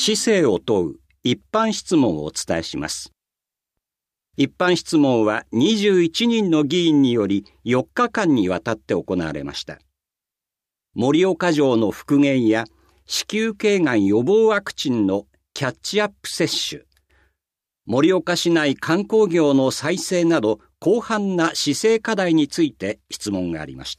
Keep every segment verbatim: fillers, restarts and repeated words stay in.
市政を問う一般質問をお伝えします。一般質問はにじゅういちにんの議員によりよっかかんにわたって行われました。盛岡城の復元や子宮頸がん予防ワクチンのキャッチアップ接種、盛岡市内観光業の再生など広範な市政課題について質問がありました。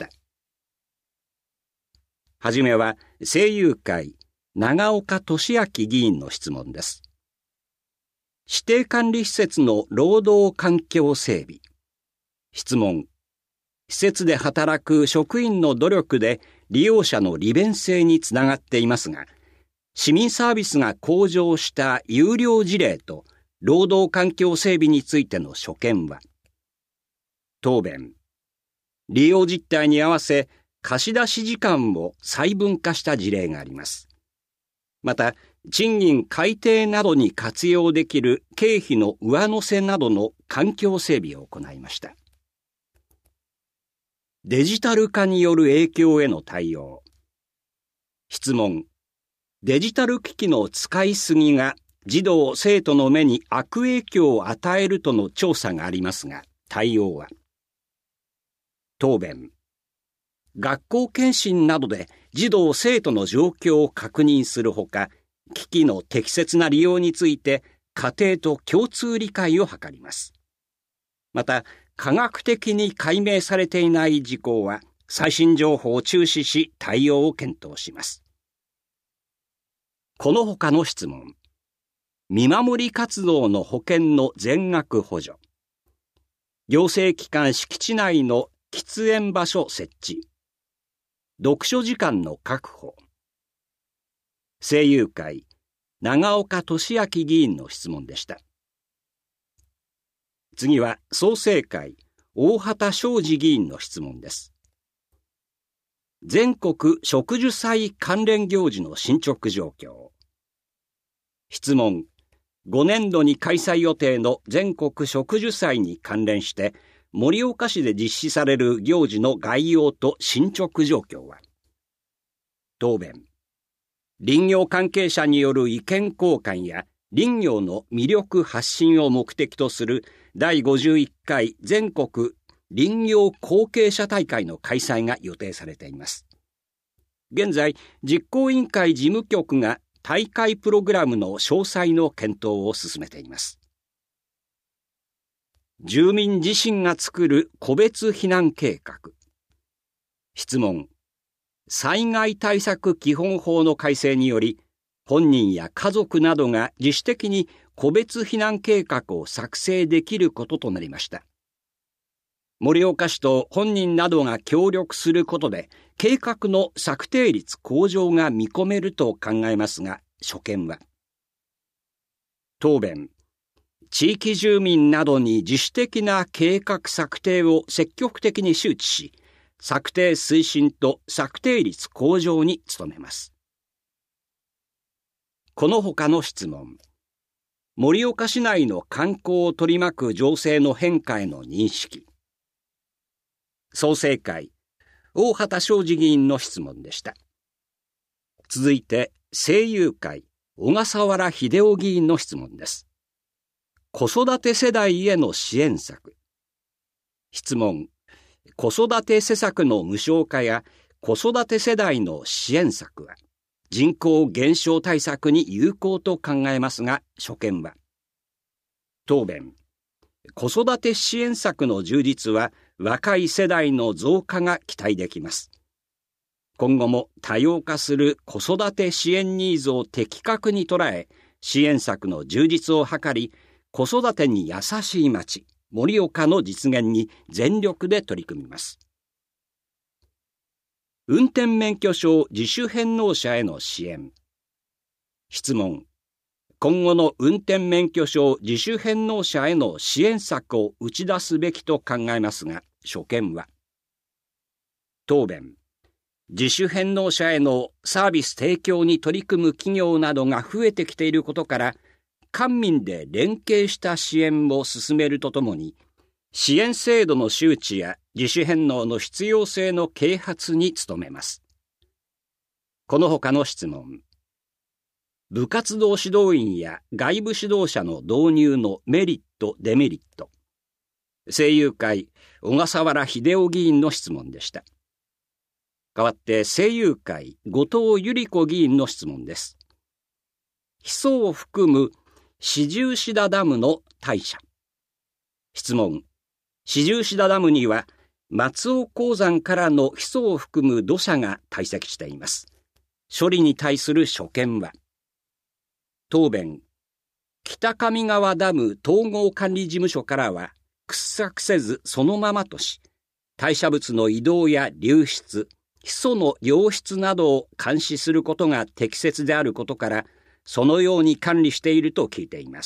はじめは政友会長岡俊明議員の質問です。指定管理施設の労働環境整備。質問。施設で働く職員の努力で利用者の利便性につながっていますが、市民サービスが向上した有料事例と労働環境整備についての所見は。答弁。利用実態に合わせ貸し出し時間を細分化した事例があります。また、賃金改定などに活用できる経費の上乗せなどの環境整備を行いました。デジタル化による影響への対応。質問。デジタル機器の使いすぎが児童・生徒の目に悪影響を与えるとの調査がありますが、対応は。答弁。学校検診などで児童・生徒の状況を確認するほか、機器の適切な利用について家庭と共通理解を図ります。また、科学的に解明されていない事項は最新情報を注視し対応を検討します。この他の質問。見守り活動の保険の全額補助。行政機関敷地内の喫煙場所設置。読書時間の確保。政友会長岡俊明議員の質問でした。次は創成会大畑昌司議員の質問です。全国植樹祭関連行事の進捗状況。質問。ごねんどに開催予定の全国植樹祭に関連して盛岡市で実施される行事の概要と進捗状況は。答弁。林業関係者による意見交換や林業の魅力発信を目的とするだいごじゅういっかい全国林業後継者大会の開催が予定されています。現在、実行委員会事務局が大会プログラムの詳細の検討を進めています。住民自身が作る個別避難計画。質問。災害対策基本法の改正により、本人や家族などが自主的に個別避難計画を作成できることとなりました。盛岡市と本人などが協力することで、計画の策定率向上が見込めると考えますが、所見は。答弁。地域住民などに自主的な計画策定を積極的に周知し、策定推進と策定率向上に努めます。この他の質問。盛岡市内の観光を取り巻く情勢の変化への認識。創成会大畑昌司議員の質問でした。続いて政友会小笠原秀夫議員の質問です。子育て世代への支援策。質問。子育て施策の無償化や子育て世代の支援策は人口減少対策に有効と考えますが、所見は。答弁。子育て支援策の充実は若い世代の増加が期待できます。今後も多様化する子育て支援ニーズを的確に捉え、支援策の充実を図り、子育てに優しい町、盛岡の実現に全力で取り組みます。運転免許証自主返納者への支援。質問。今後の運転免許証自主返納者への支援策を打ち出すべきと考えますが、所見は。答弁。自主返納者へのサービス提供に取り組む企業などが増えてきていることから、官民で連携した支援を進めるとともに、支援制度の周知や自主返納の必要性の啓発に努めます。この他の質問。 部活動指導員や外部指導者の導入のメリット・デメリット。政友会、小笠原秀夫議員の質問でした。代わって政友会、後藤由里子議員の質問です。ヒ素を含む四十四田ダムの対処。質問。四十四田ダムには松尾鉱山からのヒ素を含む土砂が堆積しています。処理に対する所見は。答弁。北上川ダム統合管理事務所からは掘削せずそのままとし、代謝物の移動や流出、ヒ素の溶出などを監視することが適切であることから、そのように管理していると聞いています。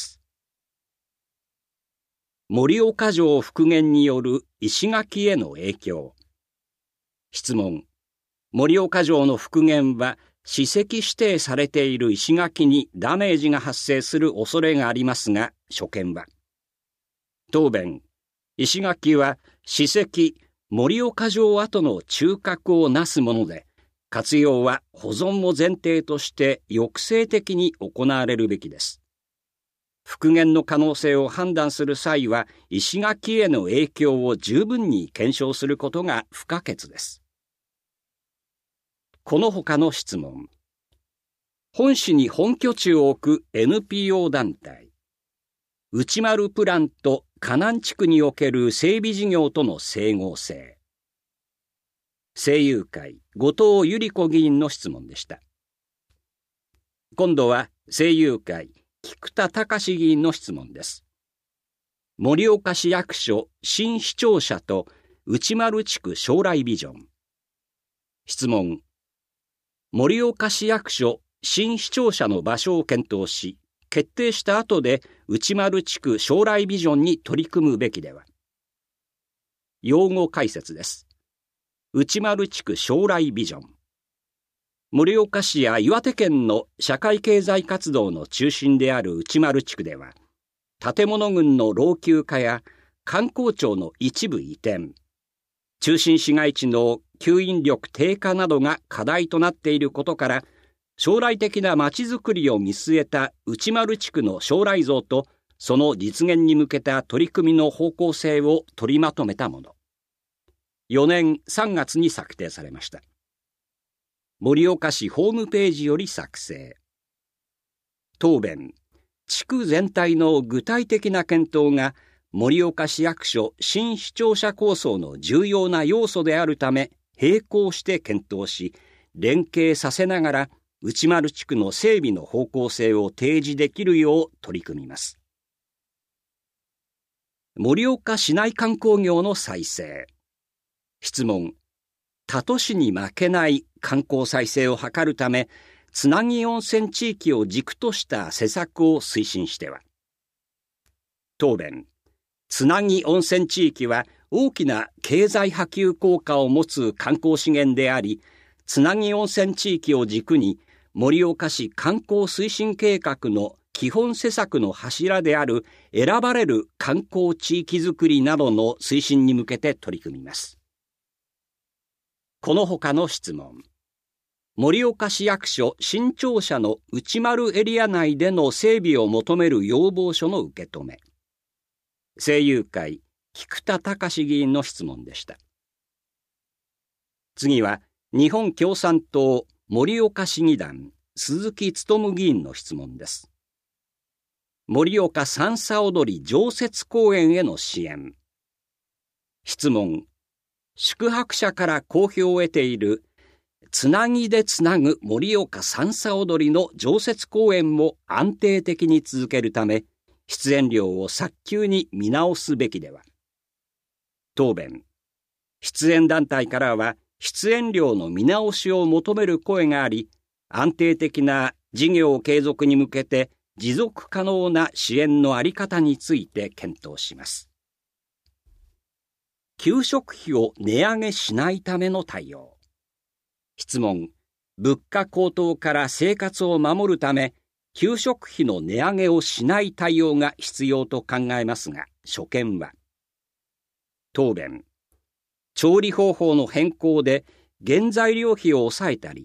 盛岡城復元による石垣への影響。質問。盛岡城の復元は史跡指定されている石垣にダメージが発生する恐れがありますが、所見は。答弁。石垣は史跡盛岡城跡の中核をなすもので、活用は保存を前提として抑制的に行われるべきです。復元の可能性を判断する際は、石垣への影響を十分に検証することが不可欠です。この他の質問。本市に本拠地を置く エヌピーオー 団体。内丸プランと河南地区における整備事業との整合性。政友会、後藤由里子議員の質問でした。今度は政友会、菊田隆議員の質問です。盛岡市役所新市庁舎と内丸地区将来ビジョン。質問。盛岡市役所新市庁舎の場所を検討し、決定した後で内丸地区将来ビジョンに取り組むべきでは。用語解説です。内丸地区将来ビジョン。盛岡市や岩手県の社会経済活動の中心である内丸地区では、建物群の老朽化や観光庁の一部移転、中心市街地の吸引力低下などが課題となっていることから、将来的なまちづくりを見据えた内丸地区の将来像とその実現に向けた取り組みの方向性を取りまとめたもの。よねんさんがつに策定されました。盛岡市ホームページより作成。答弁。地区全体の具体的な検討が盛岡市役所新市庁舎構想の重要な要素であるため、並行して検討し、連携させながら内丸地区の整備の方向性を提示できるよう取り組みます。盛岡市内観光業の再生。質問。他都市に負けない観光再生を図るため、つなぎ温泉地域を軸とした施策を推進しては。答弁。つなぎ温泉地域は大きな経済波及効果を持つ観光資源であり、つなぎ温泉地域を軸に盛岡市観光推進計画の基本施策の柱である選ばれる観光地域づくりなどの推進に向けて取り組みます。この他の質問。盛岡市役所新庁舎の内丸エリア内での整備を求める要望書の受け止め。政友会、菊田隆議員の質問でした。次は、日本共産党盛岡市議団、鈴木勉議員の質問です。盛岡三叉踊り常設公園への支援。質問。宿泊者から好評を得ているつなぎでつなぐ盛岡三叉踊りの常設公演も安定的に続けるため、出演料を早急に見直すべきでは。答弁。出演団体からは出演料の見直しを求める声があり、安定的な事業継続に向けて持続可能な支援の在り方について検討します。給食費を値上げしないための対応。質問。物価高騰から生活を守るため、給食費の値上げをしない対応が必要と考えますが、所見は。答弁。調理方法の変更で原材料費を抑えたり、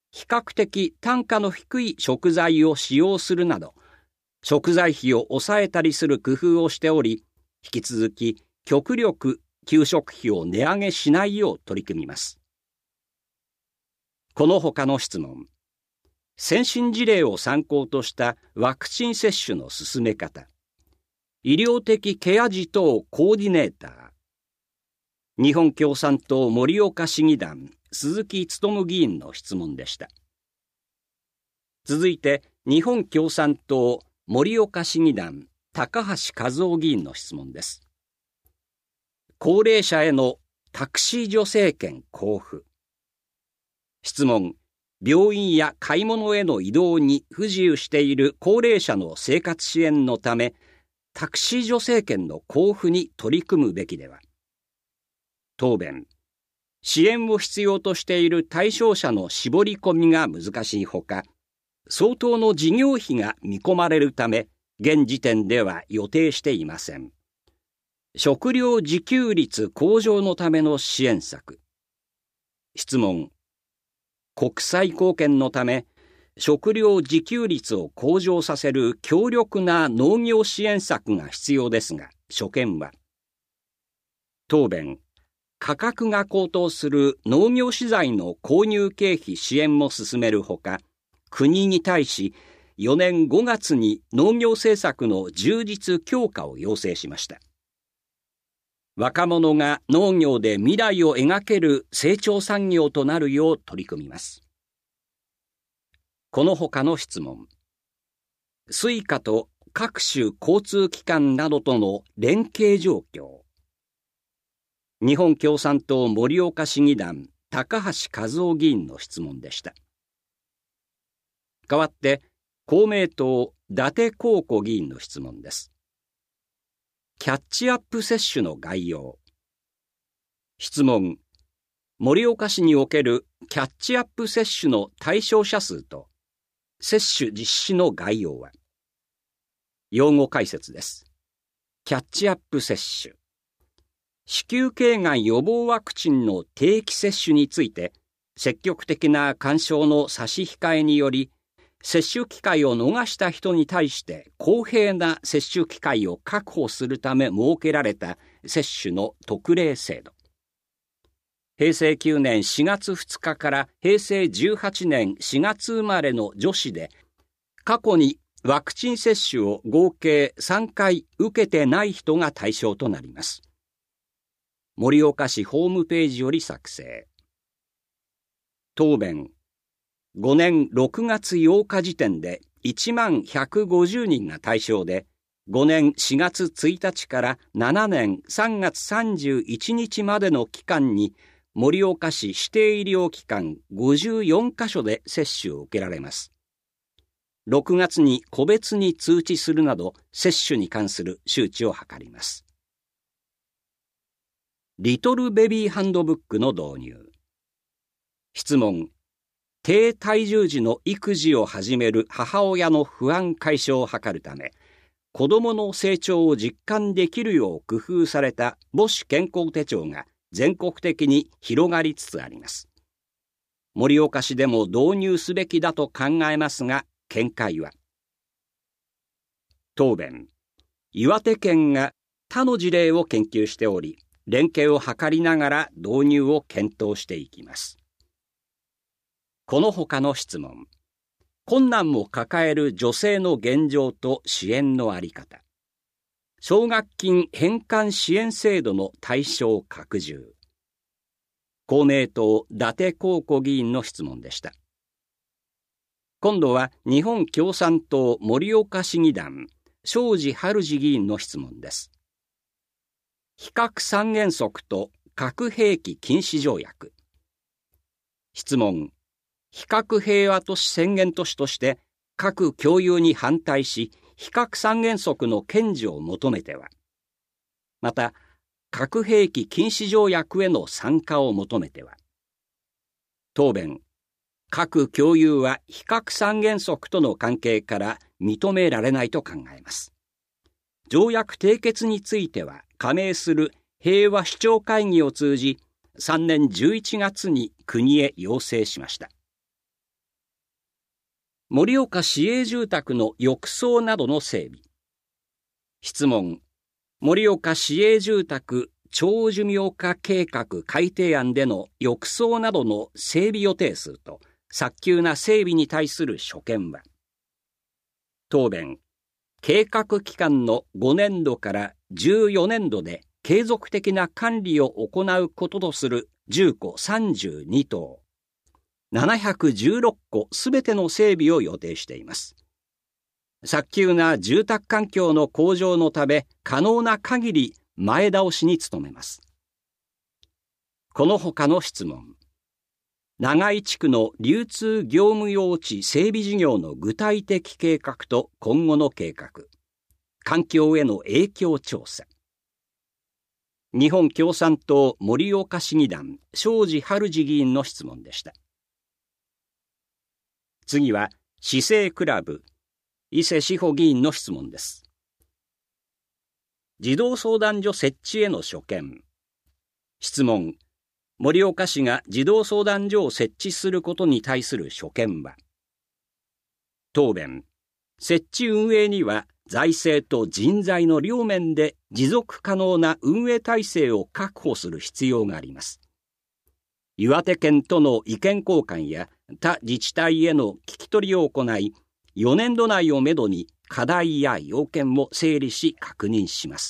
比較的単価の低い食材を使用するなど、食材費を抑えたりする工夫をしており、引き続き極力給食費を値上げしないよう取り組みます。この他の質問。先進事例を参考としたワクチン接種の進め方。医療的ケア児等コーディネーター。日本共産党盛岡市議団鈴木勉議員の質問でした。続いて日本共産党盛岡市議団高橋和夫議員の質問です。高齢者へのタクシー助成券交付。質問。病院や買い物への移動に不自由している高齢者の生活支援のため、タクシー助成券の交付に取り組むべきでは。答弁。支援を必要としている対象者の絞り込みが難しいほか、相当の事業費が見込まれるため、現時点では予定していません。食料自給率向上のための支援策。質問。国際貢献のため、食料自給率を向上させる強力な農業支援策が必要ですが、所見は。答弁。価格が高騰する農業資材の購入経費支援も進めるほか、国に対しよねんごがつに農業政策の充実強化を要請しました。若者が農業で未来を描ける成長産業となるよう取り組みます。この他の質問。スイカと各種交通機関などとの連携状況。日本共産党盛岡市議団高橋和夫議員の質問でした。代わって公明党伊達公子議員の質問です。キャッチアップ接種の概要。質問。盛岡市におけるキャッチアップ接種の対象者数と接種実施の概要は。用語解説です。キャッチアップ接種。子宮頸がん予防ワクチンの定期接種について、積極的な勧奨の差し控えにより、接種機会を逃した人に対して公平な接種機会を確保するため設けられた接種の特例制度。へいせいきゅうねんしがつふつかからへいせいじゅうはちねんしがつ生まれの女子で、過去にワクチン接種を合計さんかい受けてない人が対象となります。盛岡市ホームページより作成。答弁。ごねんろくがつようか時点でいちまんひゃくごじゅうにんが対象で、ごねんしがつついたちからななねんさんがつさんじゅういちにちまでの期間に、盛岡市指定医療機関ごじゅうよんかしょで接種を受けられます。ろくがつに個別に通知するなど、接種に関する周知を図ります。リトルベビーハンドブックの導入。質問。低体重時の育児を始める母親の不安解消を図るため、子どもの成長を実感できるよう工夫された母子健康手帳が全国的に広がりつつあります。盛岡市でも導入すべきだと考えますが、見解は。答弁。岩手県が他の事例を研究しており、連携を図りながら導入を検討していきます。この他の質問。困難を抱える女性の現状と支援の在り方。奨学金返還支援制度の対象拡充。公明党伊達公子議員の質問でした。今度は日本共産党盛岡市議団庄司春司議員の質問です。非核三原則と核兵器禁止条約。質問。非核平和都市宣言都市として核共有に反対し、非核三原則の堅持を求めては、また核兵器禁止条約への参加を求めては。答弁。核共有は非核三原則との関係から認められないと考えます。条約締結については加盟する平和首長会議を通じ、さんねんじゅういちがつに国へ要請しました。 盛岡市営住宅の浴槽などの整備。質問。盛岡市営住宅長寿命化計画改定案での浴槽などの整備予定数と早急な整備に対する所見は。答弁。計画期間のごねんどからじゅうよねんどで継続的な管理を行うこととするじゅうこさんじゅうにとう、ななひゃくじゅうろっこすべての整備を予定しています。早急な住宅環境の向上のため可能な限り前倒しに努めます。この他の質問。長井地区の流通業務用地整備事業の具体的計画と今後の計画。環境への影響調査。日本共産党盛岡市議団庄司春司議員の質問でした。次は市政クラブ伊勢志保議員の質問です。児童相談所設置への所見。質問。盛岡市が児童相談所を設置することに対する所見は。答弁。設置運営には財政と人材の両面で持続可能な運営体制を確保する必要があります。岩手県との意見交換や他自治体への聞き取りを行い、よねんど内をめどに課題や要件を整理し確認します。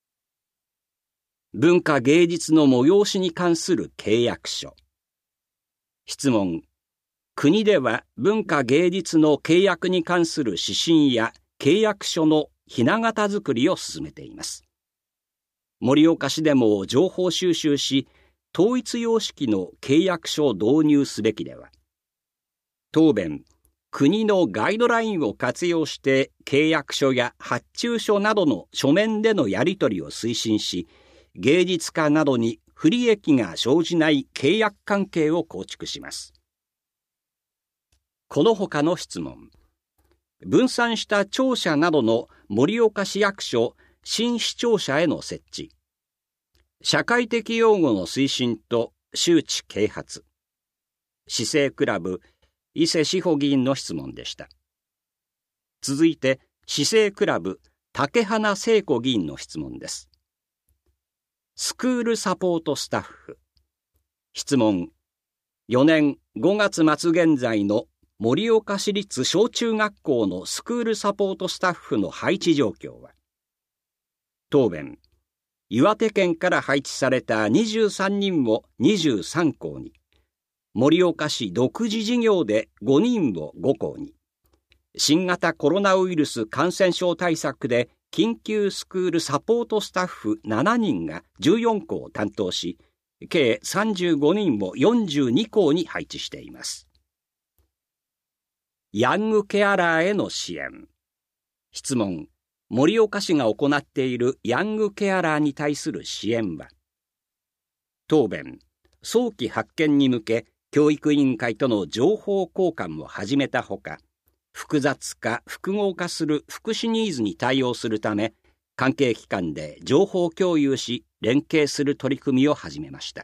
文化芸術の催しに関する契約書。質問。国では文化芸術の契約に関する指針や契約書のひな形作りを進めています。盛岡市でも情報収集し、統一様式の契約書を導入すべきでは。答弁。国のガイドラインを活用して契約書や発注書などの書面でのやり取りを推進し、芸術家などに不利益が生じない契約関係を構築します。この他の質問。分散した庁舎などの盛岡市役所新市庁舎への設置。社会的擁護の推進と周知啓発。市政クラブ伊勢志保議員の質問でした。続いて市政クラブ竹花聖子議員の質問です。スクールサポートスタッフ。質問。よねんごがつまつ現在の盛岡市立小中学校のスクールサポートスタッフの配置状況は。答弁。岩手県から配置されたにじゅうさんにんをにじゅうさんこうに、盛岡市独自事業でごにんをごこうに、新型コロナウイルス感染症対策で緊急スクールサポートスタッフななにんがじゅうよんこを担当し、計さんじゅうごにんをよんじゅうにこうに配置しています。ヤングケアラーへの支援。質問。盛岡市が行っているヤングケアラーに対する支援は。答弁。早期発見に向け、教育委員会との情報交換を始めたほか、複雑化・複合化する福祉ニーズに対応するため、関係機関で情報共有し、連携する取り組みを始めました。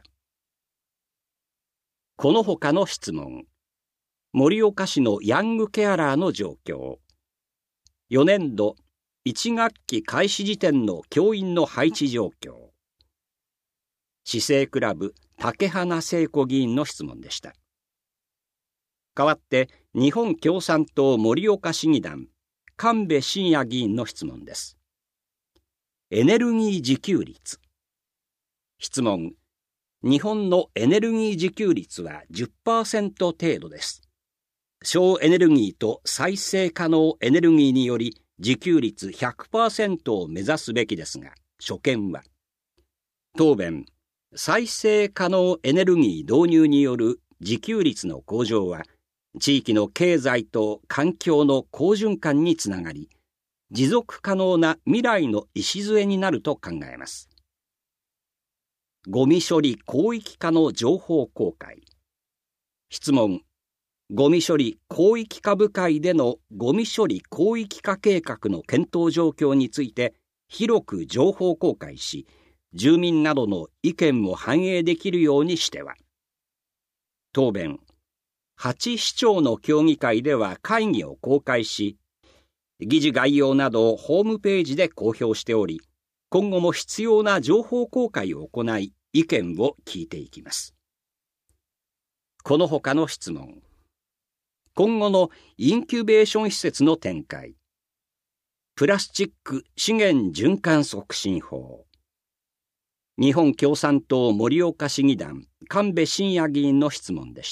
この他の質問。盛岡市のヤングケアラーの状況。よねんどいちがっき開始時点の教員の配置状況。市政クラブ竹花聖子議員の質問でした。代わって日本共産党盛岡市議団神戸信也議員の質問です。エネルギー自給率。質問。日本のエネルギー自給率は じゅっパーセント 程度です。省エネルギーと再生可能エネルギーにより自給率 ひゃくパーセント を目指すべきですが、所見は。答弁。再生可能エネルギー導入による自給率の向上は、地域の経済と環境の好循環につながり、持続可能な未来の礎になると考えます。ゴミ処理広域化の情報公開。質問。ゴミ処理広域化部会でのゴミ処理広域化計画の検討状況について広く情報公開し、住民などの意見も反映できるようにしては。答弁。 はち市町の協議会では会議を公開し、議事概要などをホームページで公表しており、今後も必要な情報公開を行い、意見を聞いていきます。この他の質問。今後のインキュベーション施設の展開。プラスチック資源循環促進法。日本共産党盛岡市議団神戸信也議員の質問でした。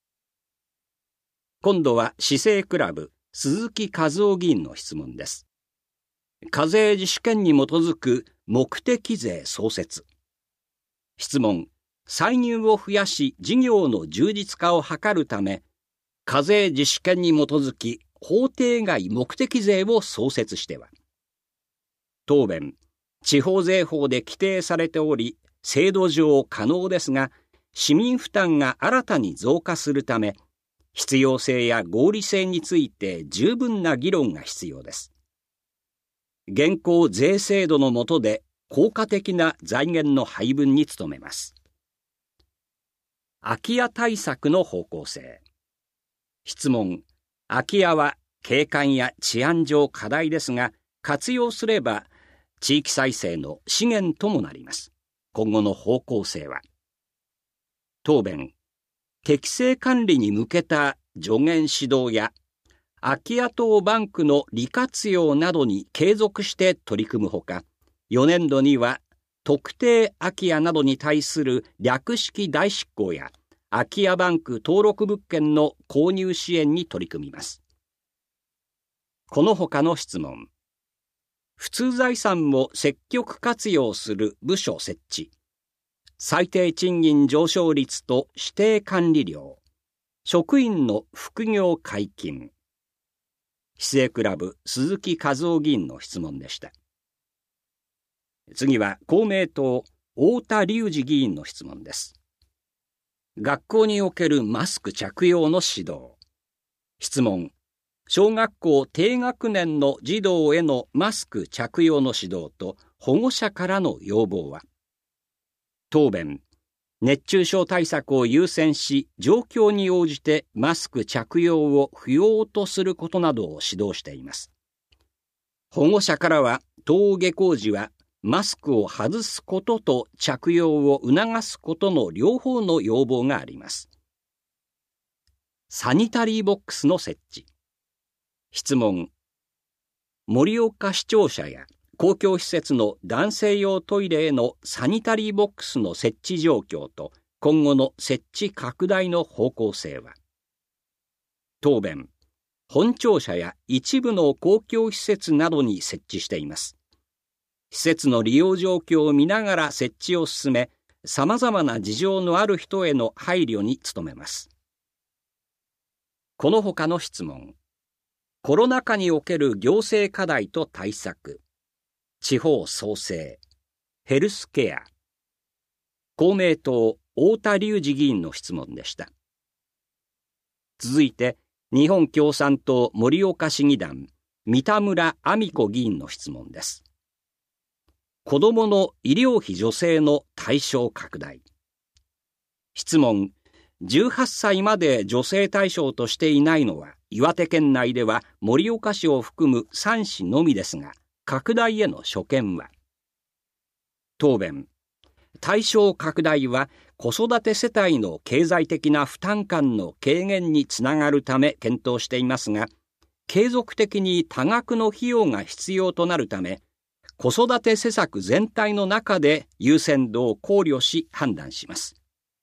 今度は市政クラブ鈴木和夫議員の質問です。課税自主権に基づく目的税創設。質問。歳入を増やし事業の充実化を図るため、課税自主権に基づき法定外目的税を創設しては。答弁。地方税法で規定されており、制度上可能ですが、市民負担が新たに増加するため、必要性や合理性について十分な議論が必要です。現行税制度の下で効果的な財源の配分に努めます。空き家対策の方向性。質問。空き家は景観や治安上課題ですが、活用すれば地域再生の資源ともなります。今後の方向性は。答弁。適正管理に向けた助言指導や空き家等バンクの利活用などに継続して取り組むほか、よねんどには特定空き家などに対する略式代執行や空き家バンク登録物件の購入支援に取り組みます。この他の質問。普通財産を積極活用する部署設置。最低賃金上昇率と指定管理料。職員の副業解禁。市政クラブ鈴木和夫議員の質問でした。次は公明党太田隆司議員の質問です。学校におけるマスク着用の指導。質問。小学校低学年の児童へのマスク着用の指導と保護者からの要望は。答弁。熱中症対策を優先し、状況に応じてマスク着用を不要とすることなどを指導しています。保護者からは、登下校時はマスクを外すことと着用を促すことの両方の要望があります。サニタリーボックスの設置。質問。盛岡市庁舎や公共施設の男性用トイレへのサニタリーボックスの設置状況と今後の設置拡大の方向性は。答弁。本庁舎や一部の公共施設などに設置しています。施設の利用状況を見ながら設置を進め、様々な事情のある人への配慮に努めます。この他の質問。コロナ禍における行政課題と対策。地方創生。ヘルスケア。公明党太田隆司議員の質問でした。続いて、日本共産党盛岡市議団三田村亜美子議員の質問です。子どもの医療費助成の対象拡大。質問。じゅうはっさいまで助成対象としていないのは、岩手県内では盛岡市を含むさん市のみですが、拡大への所見は。答弁。対象拡大は子育て世帯の経済的な負担感の軽減につながるため検討していますが、継続的に多額の費用が必要となるため、子育て施策全体の中で優先度を考慮し判断します。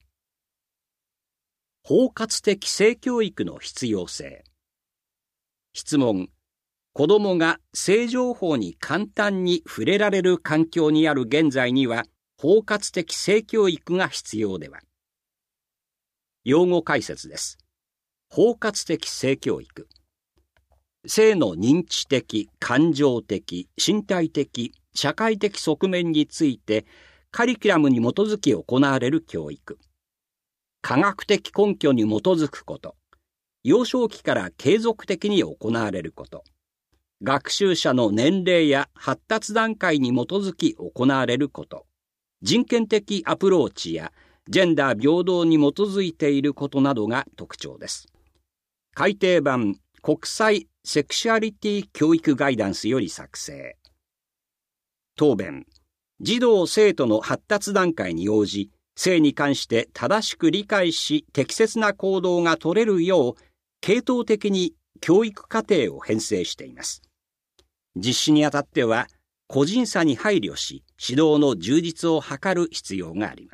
包括的性教育の必要性。質問。子どもが性情報に簡単に触れられる環境にある現在には、包括的性教育が必要では。用語解説です。包括的性教育。性の認知的、感情的、身体的、社会的側面について、カリキュラムに基づき行われる教育。科学的根拠に基づくこと。幼少期から継続的に行われること。学習者の年齢や発達段階に基づき行われること。人権的アプローチやジェンダー平等に基づいていることなどが特徴です。改訂版国際セクシュアリティ教育ガイダンスより作成。答弁、児童生徒の発達段階に応じ、性に関して正しく理解し適切な行動が取れるよう、系統的に教育課程を編成しています。実施にあたっては、個人差に配慮し、指導の充実を図る必要があります。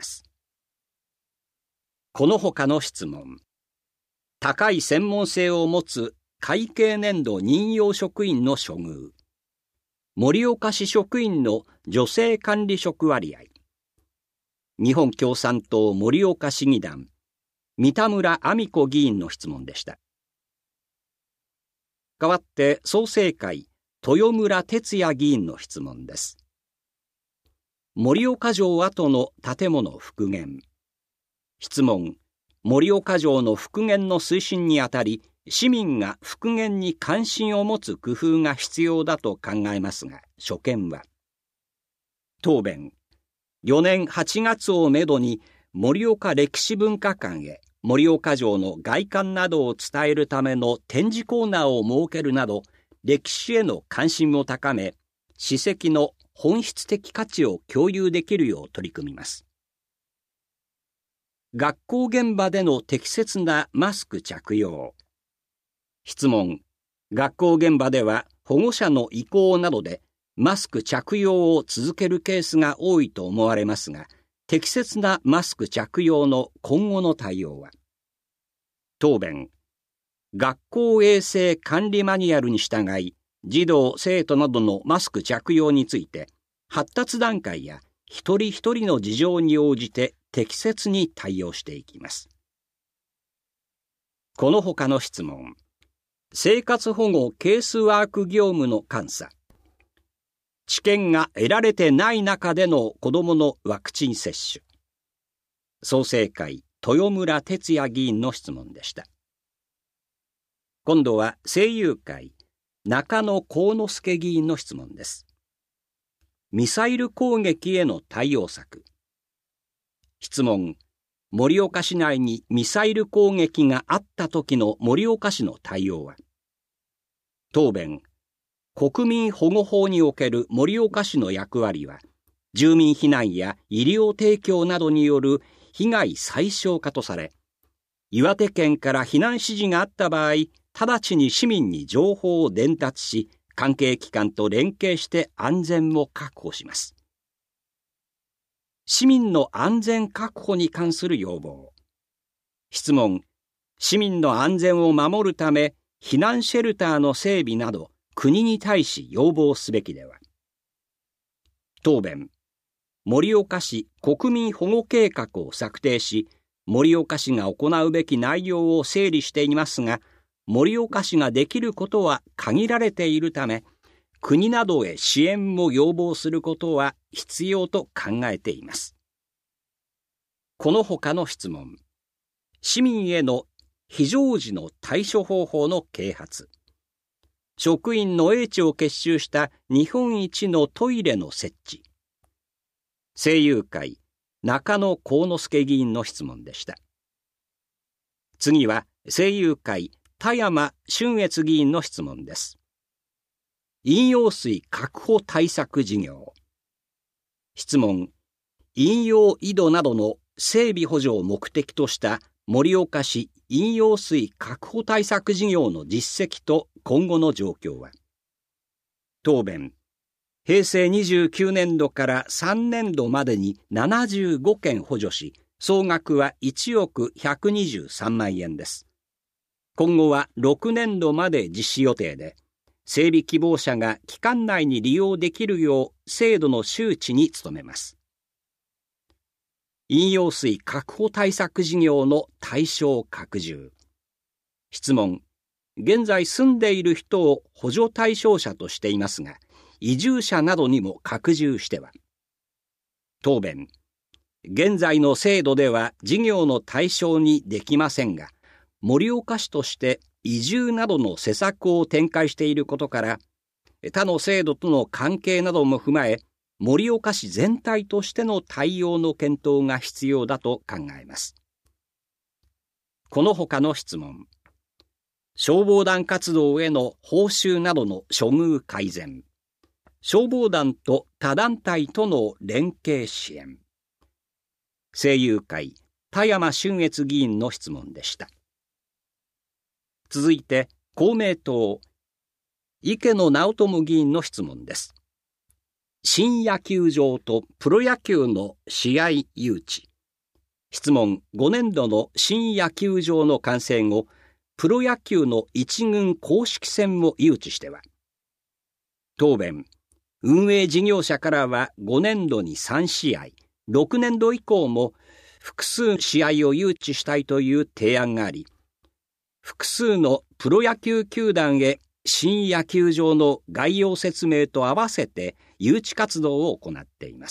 この他の質問。高い専門性を持つ会計年度任用職員の処遇。盛岡市職員の女性管理職割合。日本共産党盛岡市議団、三田村亜美子議員の質問でした。代わって創成会、豊村哲也議員の質問です。盛岡城跡の建物復元。質問、盛岡城の復元の推進にあたり、市民が復元に関心を持つ工夫が必要だと考えますが、所見は。答弁、よねんはちがつをめどに盛岡歴史文化館へ盛岡城の外観などを伝えるための展示コーナーを設けるなど、歴史への関心を高め、史跡の本質的価値を共有できるよう取り組みます。学校現場での適切なマスク着用。質問、学校現場では保護者の意向などでマスク着用を続けるケースが多いと思われますが、適切なマスク着用の今後の対応は。答弁、学校衛生管理マニュアルに従い、児童・生徒などのマスク着用について、発達段階や一人一人の事情に応じて適切に対応していきます。この他の質問。生活保護ケースワーク業務の監査。知見が得られてない中での子どものワクチン接種。創成会、豊村哲也議員の質問でした。今度は声優会、中野幸之助議員の質問です。ミサイル攻撃への対応策。質問、盛岡市内にミサイル攻撃があった時の盛岡市の対応は。答弁、国民保護法における盛岡市の役割は、住民避難や医療提供などによる被害最小化とされ、岩手県から避難指示があった場合、直ちに市民に情報を伝達し、関係機関と連携して安全を確保します。市民の安全確保に関する要望。質問、市民の安全を守るため、避難シェルターの整備など、国に対し要望すべきでは。答弁、盛岡市国民保護計画を策定し、盛岡市が行うべき内容を整理していますが、盛岡市ができることは限られているため、国などへ支援を要望することは必要と考えています。この他の質問。市民への非常時の対処方法の啓発。職員の英知を結集した日本一のトイレの設置。声優会、中野幸之助議員の質問でした。次は声優会、田山俊越議員の質問です。飲用水確保対策事業。質問、飲用井戸などの整備補助を目的とした盛岡市飲用水確保対策事業の実績と今後の状況は。答弁、へいせいにじゅうきゅうねんどからさんねんどまでにななじゅうごけん補助し、総額はいちおくひゃくにじゅうさんまんえんです。今後はろくねんどまで実施予定で、整備希望者が期間内に利用できるよう制度の周知に努めます。飲用水確保対策事業の対象拡充。質問、現在住んでいる人を補助対象者としていますが、移住者などにも拡充しては。答弁、現在の制度では事業の対象にできませんが、盛岡市として移住などの施策を展開していることから、他の制度との関係なども踏まえ、 盛岡市全体としての対応の検討が必要だと考えます。この他の質問。消防団活動への報酬などの処遇改善。消防団と他団体との連携支援。声優会、田山俊悦議員の質問でした。続いて、公明党、池野直人議員の質問です。新野球場とプロ野球の試合誘致。質問、ごねんどの新野球場の完成後、プロ野球の一軍公式戦を誘致しては。答弁、運営事業者からはごねんどにさんしあい、ろくねんど以降も複数試合を誘致したいという提案があり、複数のプロ野球球団へ新野球場の概要説明と合わせて誘致活動を行っています。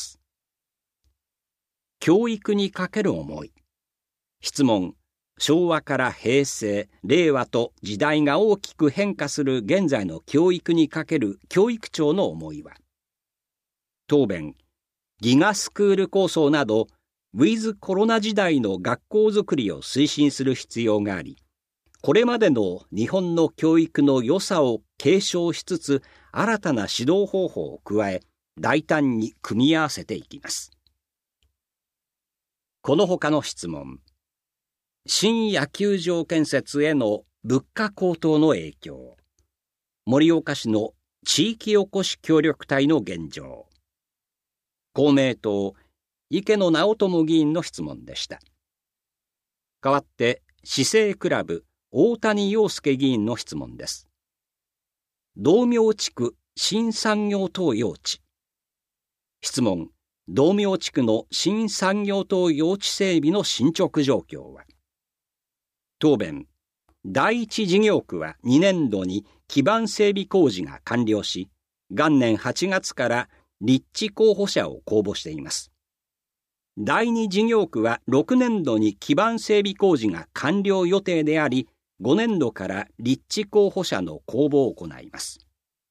教育にかける思い。質問、昭和から平成、令和と時代が大きく変化する現在の教育にかける教育庁の思いは。答弁、ギガスクール構想など、ウィズコロナ時代の学校づくりを推進する必要があり、これまでの日本の教育の良さを継承しつつ、新たな指導方法を加え、大胆に組み合わせていきます。この他の質問。新野球場建設への物価高騰の影響。盛岡市の地域おこし協力隊の現状。公明党、池野直人議員の質問でした。代わって、市政クラブ、大谷陽介議員の質問です。道明地区新産業等用地。質問、道明地区の新産業等用地整備の進捗状況は。答弁、第一事業区はにねんどに基盤整備工事が完了し、元年はちがつから立地候補者を公募しています。第二事業区はろくねんどに基盤整備工事が完了予定であり、ごねんどから立地候補者の公募を行います。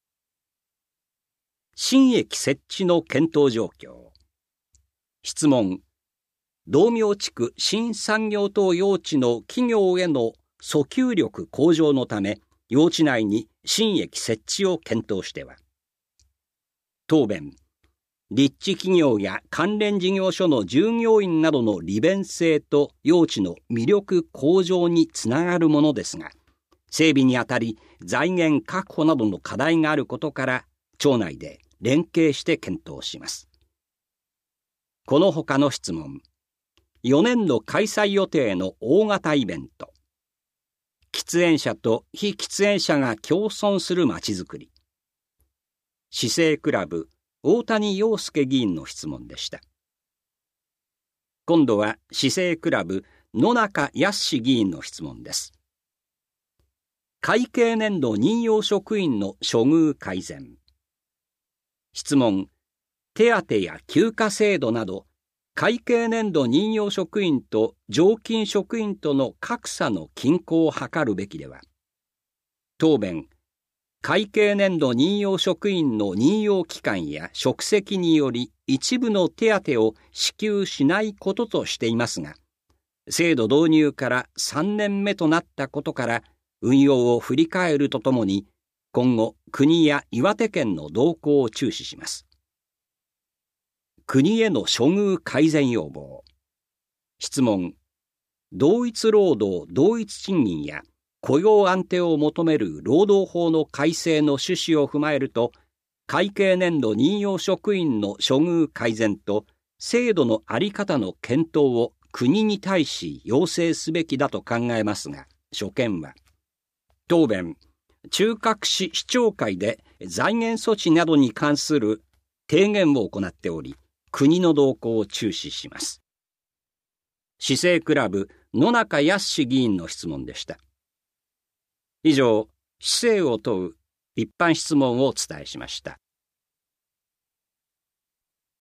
新駅設置の検討状況。質問、道明地区新産業等用地の企業への訴求力向上のため、用地内に新駅設置を検討しては。答弁、立地企業や関連事業所の従業員などの利便性と用地の魅力向上につながるものですが、整備にあたり財源確保などの課題があることから、庁内で連携して検討します。この他の質問。よねんど開催予定の大型イベント。喫煙者と非喫煙者が共存するまちづくり。市政クラブ、大谷陽介議員の質問でした。今度は市政クラブ、野中康議員の質問です。会計年度任用職員の処遇改善。質問、手当や休暇制度など、会計年度任用職員と常勤職員との格差の均衡を図るべきでは。答弁、会計年度任用職員の任用期間や職責により一部の手当を支給しないこととしていますが、制度導入からさんねんめとなったことから運用を振り返るとともに、今後国や岩手県の動向を注視します。国への処遇改善要望。質問、同一労働同一賃金や雇用安定を求める労働法の改正の趣旨を踏まえると、会計年度任用職員の処遇改善と制度の在り方の検討を国に対し要請すべきだと考えますが、所見は。答弁、中核市市長会で財源措置などに関する提言を行っており、国の動向を注視します。市政クラブ、野中康議員の質問でした。以上、市政を問う一般質問をお伝えしました。